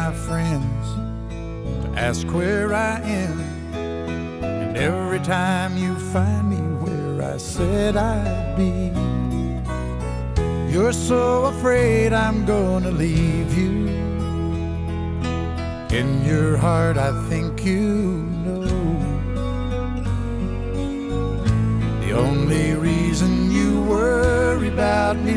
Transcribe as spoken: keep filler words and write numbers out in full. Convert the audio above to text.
my friends to ask where I am. And every time you find me where I said I'd be, you're so afraid I'm gonna leave you. In your heart I think you know the only reason you worry about me